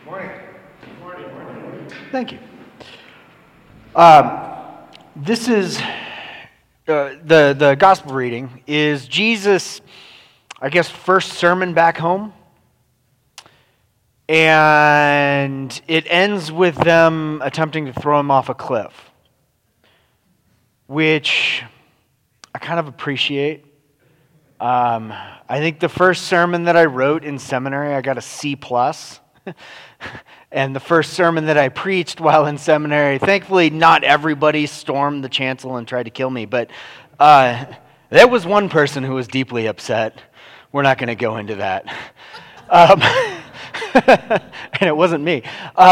Morning. Morning. Thank you. This is the gospel reading is Jesus, I guess, first sermon back home, and it ends with them attempting to throw him off a cliff, which I kind of appreciate. I think the first sermon that I wrote in seminary, I got a C plus. And the first sermon that I preached while in seminary, thankfully not everybody stormed the chancel and tried to kill me, but there was one person who was deeply upset. We're not going to go into that. And it wasn't me.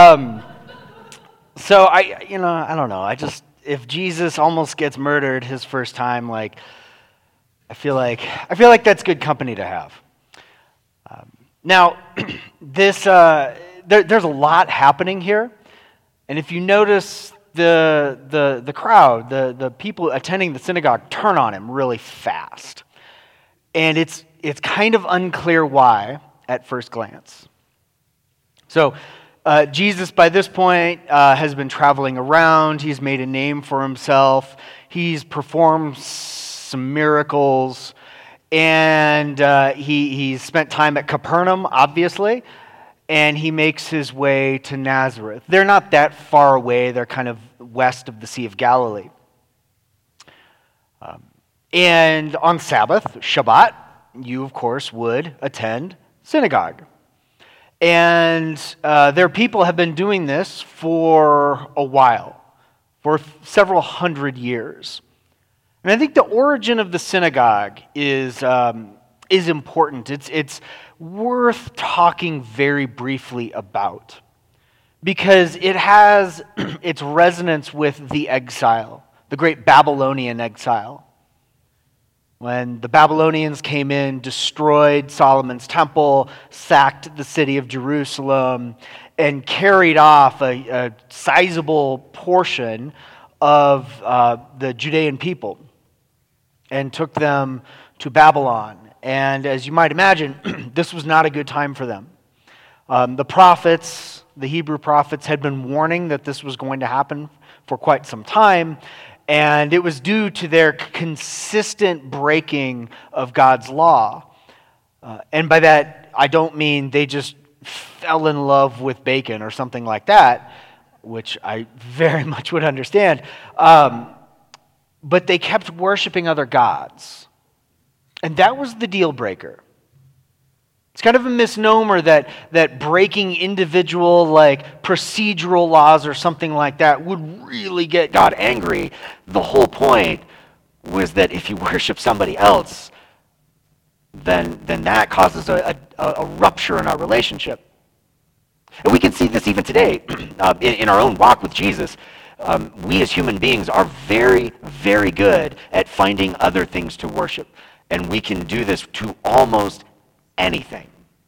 So I don't know. If Jesus almost gets murdered his first time, I feel like that's good company to have. Now, there's a lot happening here, and if you notice the crowd, the people attending the synagogue turn on him really fast, and it's kind of unclear why at first glance. So Jesus, by this point, has been traveling around. He's made a name for himself. He's performed some miracles. And he's spent time at Capernaum, obviously, and he makes his way to Nazareth. They're not that far away. They're kind of west of the Sea of Galilee. And on Sabbath, Shabbat, you, of course, would attend synagogue. And their people have been doing this for a while, for several hundred years. And I think the origin of the synagogue is important. It's worth talking very briefly about because it has its resonance with the exile, the great Babylonian exile. When the Babylonians came in, destroyed Solomon's temple, sacked the city of Jerusalem, and carried off a sizable portion of the Judean people, and took them to Babylon. And as you might imagine, this was not a good time for them. The prophets, the Hebrew prophets, had been warning that this was going to happen for quite some time, and it was due to their consistent breaking of God's law. And by that, I don't mean they just fell in love with bacon or something like that, which I very much would understand. But they kept worshiping other gods. And that was the deal breaker. It's kind of a misnomer that breaking individual, procedural laws or something like that would really get God angry. The whole point was that if you worship somebody else, then that causes a rupture in our relationship. And we can see this even today in our own walk with Jesus. We as human beings are very, very good at finding other things to worship. And we can do this to almost anything.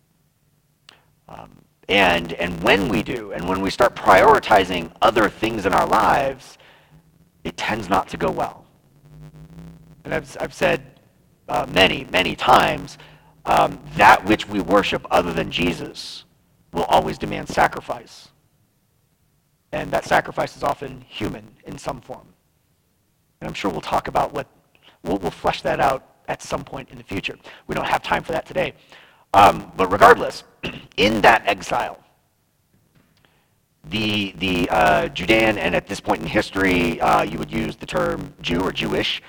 And when we do, and when we start prioritizing other things in our lives, it tends not to go well. And I've said many, many times, that which we worship other than Jesus will always demand sacrifice. And that sacrifice is often human in some form. And I'm sure we'll talk about we'll flesh that out at some point in the future. We don't have time for that today. But regardless, in that exile, the Judean, and at this point in history, you would use the term Jew or Jewish,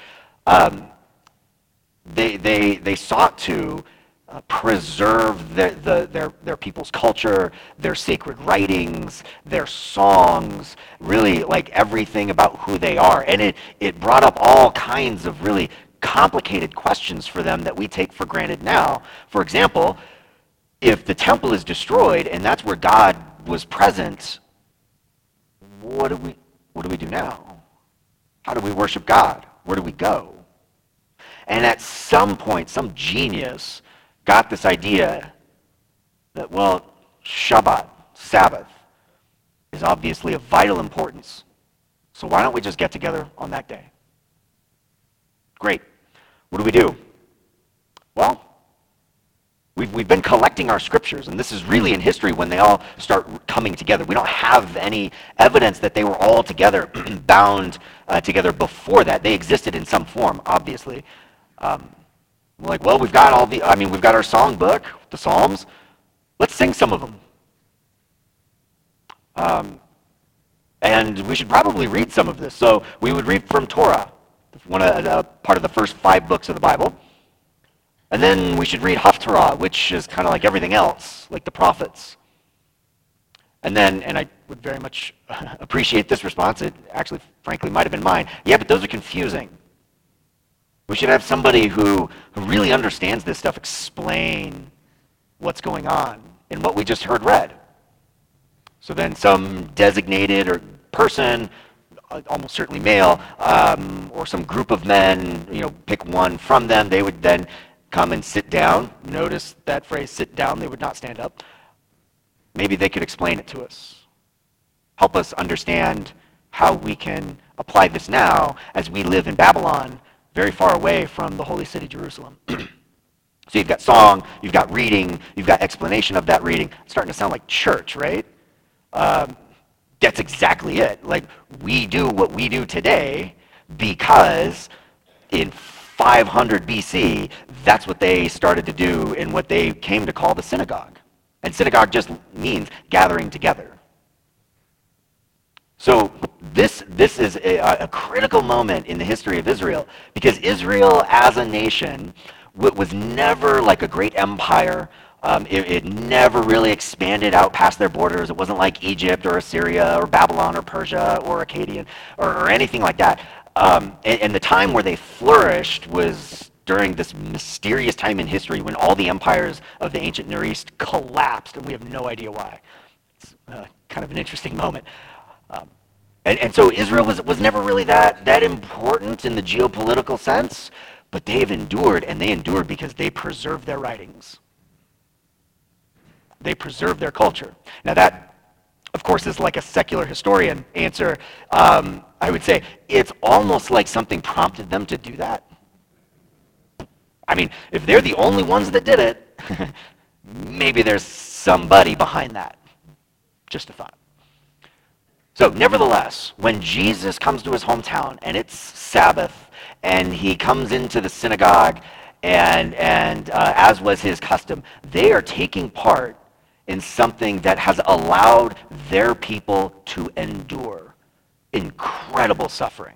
they sought to preserve their people's culture, their sacred writings, their songs, really everything about who they are. And it brought up all kinds of really complicated questions for them that we take for granted now. For example, if the temple is destroyed and that's where God was present, what do we do now? How do we worship God? Where do we go? And at some point, some genius got this idea that, Shabbat, Sabbath, is obviously of vital importance. So why don't we just get together on that day? Great. What do we do? Well, We've been collecting our scriptures, and this is really in history when they all start coming together. We don't have any evidence that they were all together, bound together before that. They existed in some form, obviously. Like, well, we've got we've got our song book, the Psalms. Let's sing some of them. And we should probably read some of this. So we would read from Torah, part of the first 5 books of the Bible. And then we should read Haftarah, which is kind of like everything else, like the prophets. And I would very much appreciate this response. It actually, frankly, might have been mine. Yeah, but those are confusing. We should have somebody who really understands this stuff explain what's going on in what we just heard read. So then some designated or person, almost certainly male, or some group of men, pick one from them. They would then come and sit down. Notice that phrase, sit down. They would not stand up. Maybe they could explain it to us. Help us understand how we can apply this now as we live in Babylon, very far away from the holy city, Jerusalem. So you've got song, you've got reading, you've got explanation of that reading. It's starting to sound like church, right? That's exactly it. Like, we do what we do today because in 500 BC, that's what they started to do in what they came to call the synagogue. And synagogue just means gathering together. So this is a critical moment in the history of Israel, because Israel as a nation was never like a great empire. It never really expanded out past their borders. It wasn't like Egypt or Assyria or Babylon or Persia or Akkadian or anything like that. And the time where they flourished was during this mysterious time in history when all the empires of the ancient Near East collapsed, and we have no idea why. It's kind of an interesting moment. And so Israel was never really that important in the geopolitical sense, but they've endured, and they endured because they preserved their writings. They preserved their culture. Now that, of course, is like a secular historian answer. I would say it's almost like something prompted them to do that. I mean, if they're the only ones that did it, maybe there's somebody behind that. Just a thought. So nevertheless, when Jesus comes to his hometown and it's Sabbath and he comes into the synagogue and as was his custom, they are taking part in something that has allowed their people to endure incredible suffering.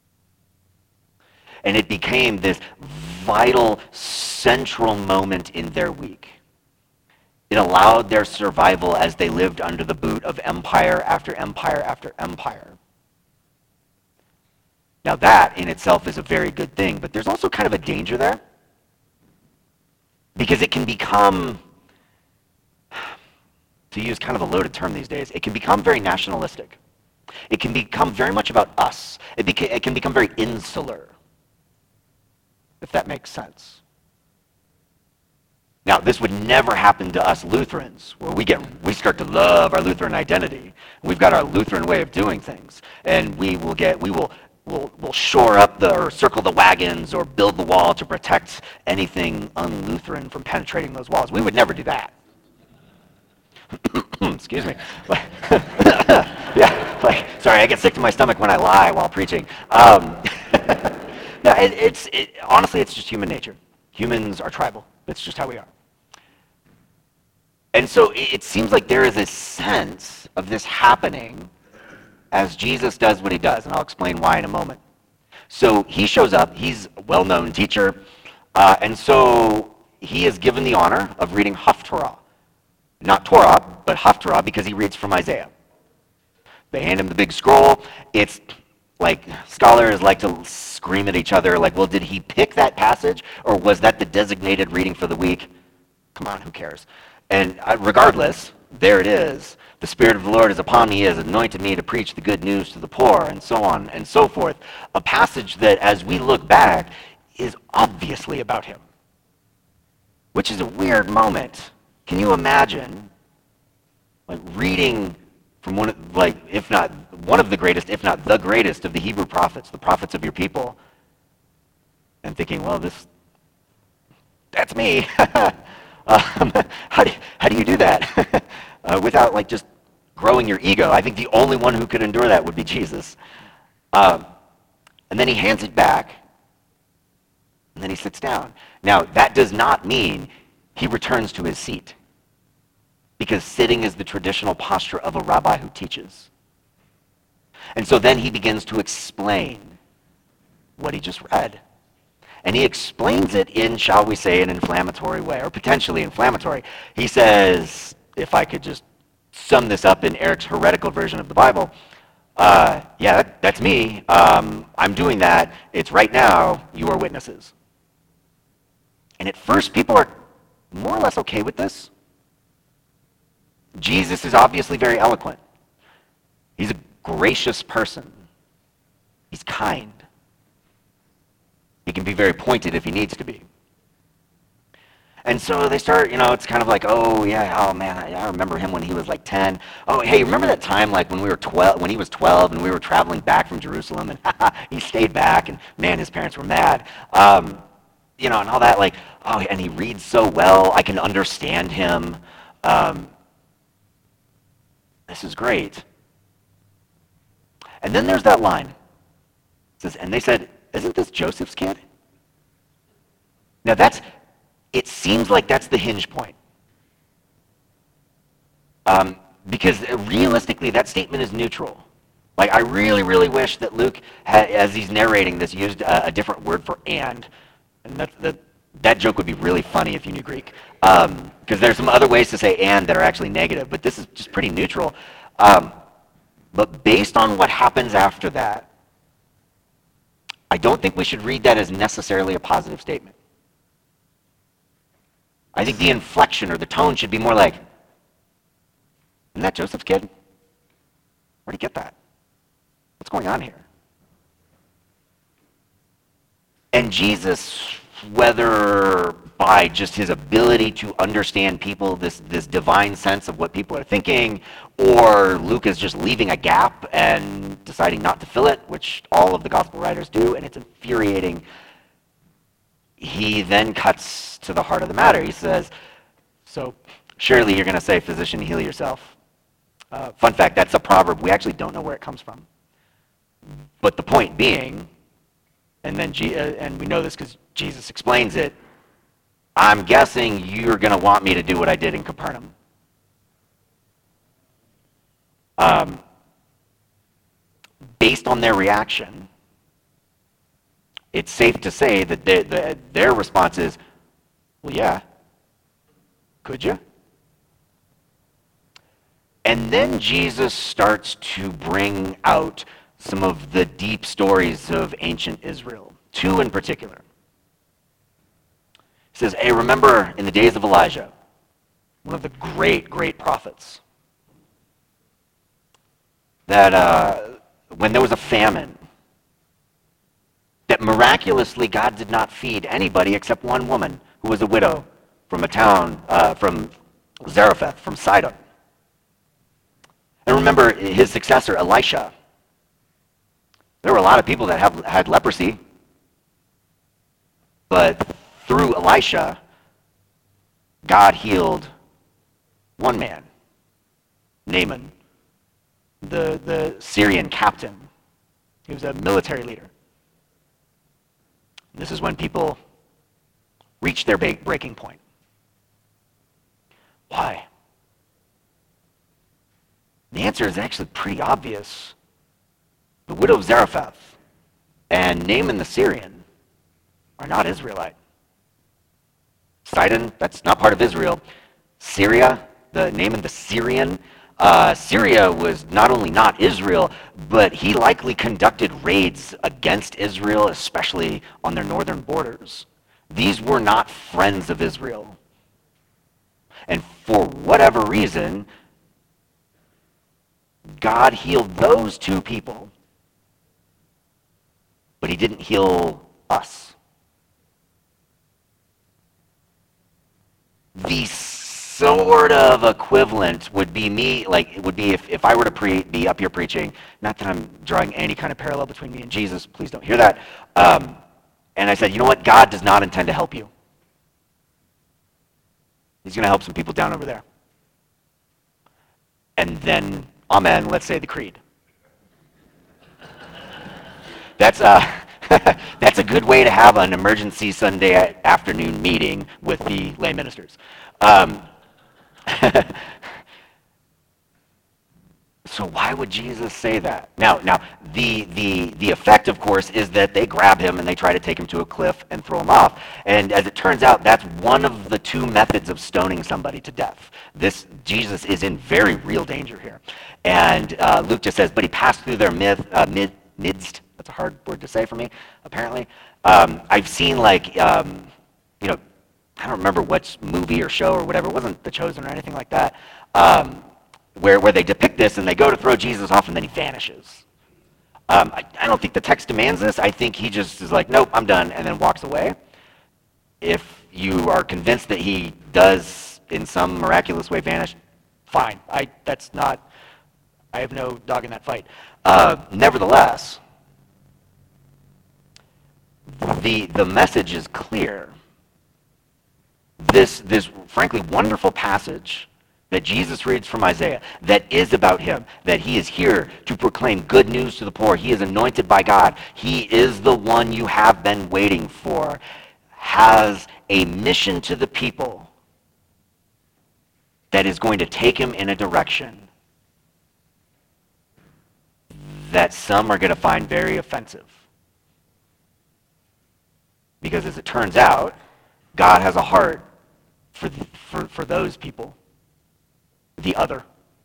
And it became this vital, central moment in their week. It allowed their survival as they lived under the boot of empire after empire after empire. Now that in itself is a very good thing, but there's also kind of a danger there. Because it can become, to use kind of a loaded term these days, it can become very nationalistic. It can become very much about us. It can become very insular, if that makes sense. Now, this would never happen to us Lutherans, where we start to love our Lutheran identity. We've got our Lutheran way of doing things, and we'll shore up or circle the wagons or build the wall to protect anything un-Lutheran from penetrating those walls. We would never do that. Excuse me. Yeah, sorry, I get sick to my stomach when I lie while preaching. No, honestly, it's just human nature. Humans are tribal. That's just how we are. And so it seems like there is a sense of this happening as Jesus does what he does, and I'll explain why in a moment. So he shows up. He's a well-known teacher, and so he is given the honor of reading Haftarah. Not Torah, but Haftarah, because he reads from Isaiah. They hand him the big scroll. It's like scholars like to scream at each other, like, well, did he pick that passage, or was that the designated reading for the week? Come on, who cares? And regardless, there it is. The Spirit of the Lord is upon me. He has anointed me to preach the good news to the poor, and so on and so forth. A passage that, as we look back, is obviously about him, which is a weird moment. Can you imagine, like, reading from if not one of the greatest, if not the greatest of the Hebrew prophets, the prophets of your people, and thinking, well, that's me. How do you do that without like just growing your ego? I think the only one who could endure that would be Jesus. And then he hands it back, and then he sits down. Now, that does not mean he returns to his seat, because sitting is the traditional posture of a rabbi who teaches. And so then he begins to explain what he just read. And he explains it in, shall we say, an inflammatory way, or potentially inflammatory. He says, if I could just sum this up in Eric's heretical version of the Bible, that's me. I'm doing that. It's right now. You are witnesses. And at first, people are more or less okay with this. Jesus is obviously very eloquent. He's a gracious person. He's kind. He can be very pointed if he needs to be. And so they start, it's kind of like, oh man, I remember him when he was like 10. Oh, hey, remember that time like when he was 12 and we were traveling back from Jerusalem and he stayed back and man, his parents were mad. And all that, like, oh, and he reads so well, I can understand him. This is great. And then there's that line. It says, and they said, isn't this Joseph's kid? Now it seems like that's the hinge point. Because realistically, that statement is neutral. Like, I really, really wish that Luke, as he's narrating this, used a different word for and. And that joke would be really funny if you knew Greek. Because there's some other ways to say and that are actually negative, but this is just pretty neutral. But based on what happens after that, I don't think we should read that as necessarily a positive statement. I think the inflection or the tone should be more like, isn't that Joseph's kid? Where'd he get that? What's going on here? And Jesus, whether by just his ability to understand people, this divine sense of what people are thinking, or Luke is just leaving a gap and deciding not to fill it, which all of the gospel writers do, and it's infuriating, he then cuts to the heart of the matter. He says, so surely you're going to say, physician, heal yourself. Fun fact, that's a proverb. We actually don't know where it comes from. But the point being, and then and we know this because Jesus explains it, I'm guessing you're going to want me to do what I did in Capernaum. Based on their reaction, it's safe to say that their response is, well, yeah, could you? And then Jesus starts to bring out some of the deep stories of ancient Israel, two in particular. He says, hey, remember in the days of Elijah, one of the great, great prophets, that when there was a famine, that miraculously God did not feed anybody except one woman who was a widow from a town, from Zarephath, from Sidon. And remember his successor, Elisha. There were a lot of people that had leprosy, but through Elisha, God healed one man, Naaman, the Syrian captain. He was a military leader. This is when people reach their breaking point. Why? The answer is actually pretty obvious. The widow of Zarephath and Naaman the Syrian are not Israelite. Sidon, that's not part of Israel. Syria, the Naaman the Syrian, Syria was not only not Israel, but he likely conducted raids against Israel, especially on their northern borders. These were not friends of Israel. And for whatever reason, God healed those two people, but he didn't heal us. The sort of equivalent would be me, like it would be if I were to be up here preaching, not that I'm drawing any kind of parallel between me and Jesus, please don't hear that, and I said, you know what, God does not intend to help you. He's going to help some people down over there. And then, amen, let's say the creed. That's that's a good way to have an emergency Sunday afternoon meeting with the lay ministers. So why would Jesus say that? Now, the effect, of course, is that they grab him and they try to take him to a cliff and throw him off. And as it turns out, that's one of the two methods of stoning somebody to death. Jesus is in very real danger here. And Luke just says, but he passed through their midst. That's a hard word to say for me, apparently. I've seen I don't remember what movie or show or whatever. It wasn't The Chosen or anything like that. Where they depict this and they go to throw Jesus off and then he vanishes. I don't think the text demands this. I think he just is like, nope, I'm done, and then walks away. If you are convinced that he does in some miraculous way vanish, fine. I have no dog in that fight. Nevertheless, the message is clear. This frankly wonderful passage that Jesus reads from Isaiah, that is about him, that he is here to proclaim good news to the poor. He is anointed by God. He is the one you have been waiting for, has a mission to the people that is going to take him in a direction that some are going to find very offensive. Because as it turns out, God has a heart for those people. The other.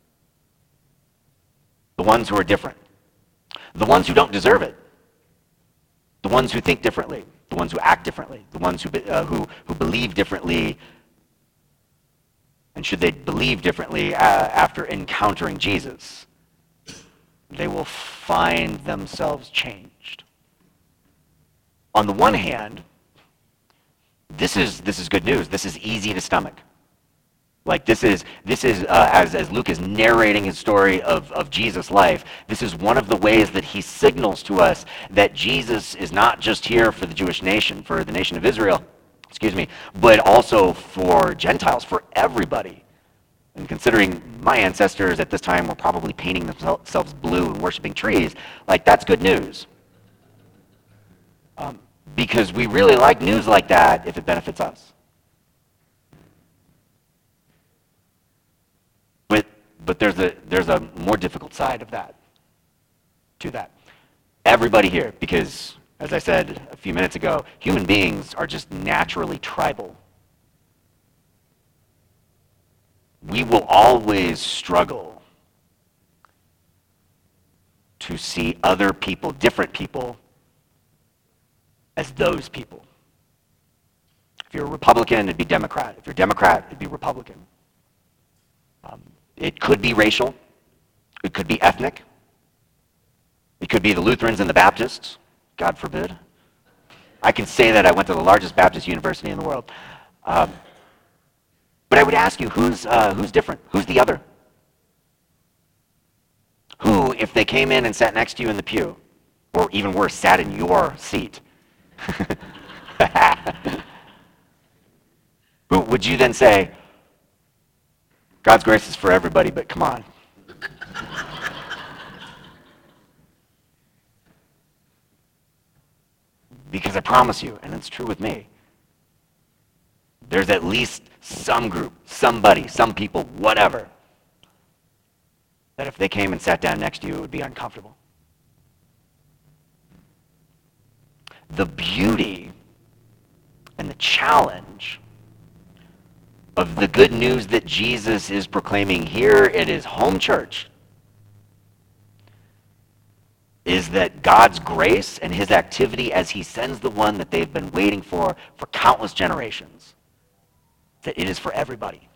The ones who are different. The ones who don't deserve it. The ones who think differently. The ones who act differently. The ones who believe differently. And should they believe differently after encountering Jesus, they will find themselves changed. On the one hand, this is good news. This is easy to stomach. Like this is as Luke is narrating his story of Jesus' life, this is one of the ways that he signals to us that Jesus is not just here for the Jewish nation, for the nation of Israel, but also for Gentiles, for everybody. And considering my ancestors at this time were probably painting themselves blue and worshiping trees, like that's good news. Because we really like news like that if it benefits us. But there's a more difficult side of that, to that. Everybody here, because as I said a few minutes ago, human beings are just naturally tribal. We will always struggle to see other people, different people, as those people. If you're a Republican, it'd be Democrat. If you're Democrat, it'd be Republican. It could be racial. It could be ethnic. It could be the Lutherans and the Baptists. God forbid. I can say that I went to the largest Baptist university in the world. But I would ask you, who's different? Who's the other? Who, if they came in and sat next to you in the pew, or even worse, sat in your seat, who would you then say, God's grace is for everybody, but come on. Because I promise you, and it's true with me, there's at least some group, somebody, some people, whatever, that if they came and sat down next to you, it would be uncomfortable. The beauty and the challenge of the good news that Jesus is proclaiming here at his home church is that God's grace and his activity as he sends the one that they've been waiting for countless generations, that it is for everybody.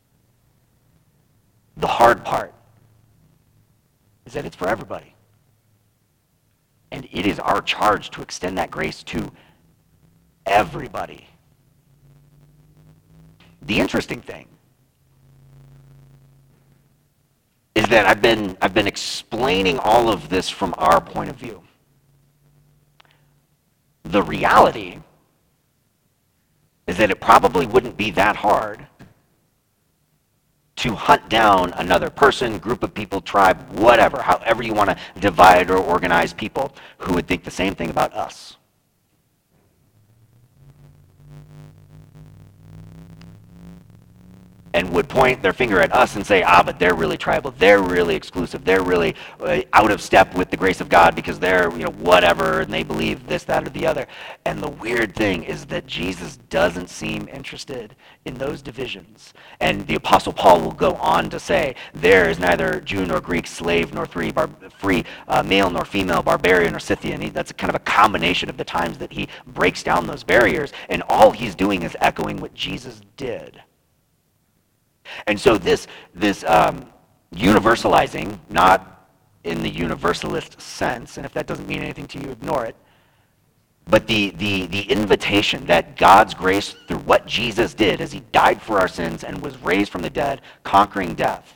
The hard part is that it's for everybody. And it is our charge to extend that grace to everybody. The interesting thing is that I've been explaining all of this from our point of view. The reality is that it probably wouldn't be that hard to hunt down another person, group of people, tribe, whatever, however you want to divide or organize people who would think the same thing about us. And would point their finger at us and say, but they're really tribal, they're really exclusive, they're really out of step with the grace of God because they're, whatever, and they believe this, that, or the other. And the weird thing is that Jesus doesn't seem interested in those divisions. And the Apostle Paul will go on to say, there is neither Jew nor Greek, slave nor free, male nor female, barbarian or Scythian. That's kind of a combination of the times that he breaks down those barriers, and all he's doing is echoing what Jesus did. And so this universalizing, not in the universalist sense, and if that doesn't mean anything to you, ignore it, but the invitation that God's grace through what Jesus did as he died for our sins and was raised from the dead, conquering death,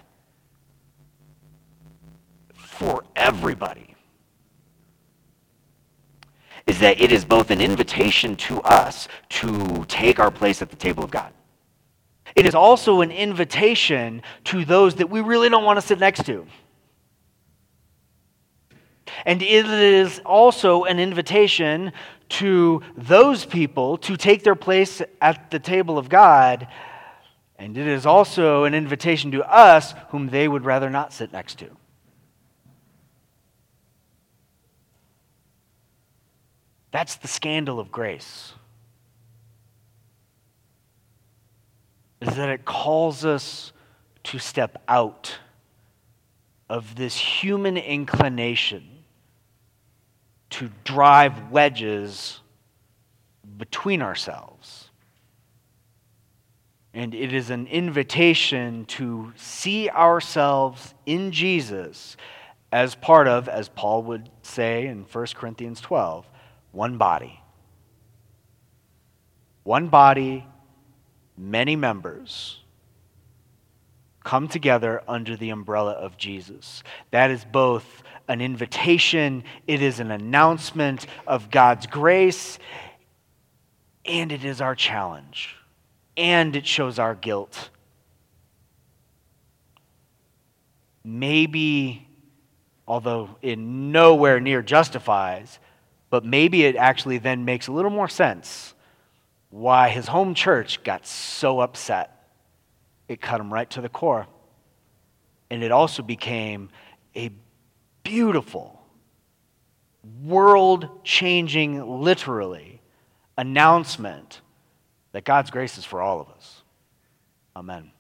for everybody, is that it is both an invitation to us to take our place at the table of God. It is also an invitation to those that we really don't want to sit next to. And it is also an invitation to those people to take their place at the table of God. And it is also an invitation to us whom they would rather not sit next to. That's the scandal of grace. Is that it calls us to step out of this human inclination to drive wedges between ourselves. And it is an invitation to see ourselves in Jesus as part of, as Paul would say in 1 Corinthians 12, one body. One body, many members come together under the umbrella of Jesus. That is both an invitation, it is an announcement of God's grace, and it is our challenge, and it shows our guilt. Maybe, although it nowhere near justifies, but maybe it actually then makes a little more sense why his home church got so upset. It cut him right to the core. And it also became a beautiful, world-changing, literally, announcement that God's grace is for all of us. Amen.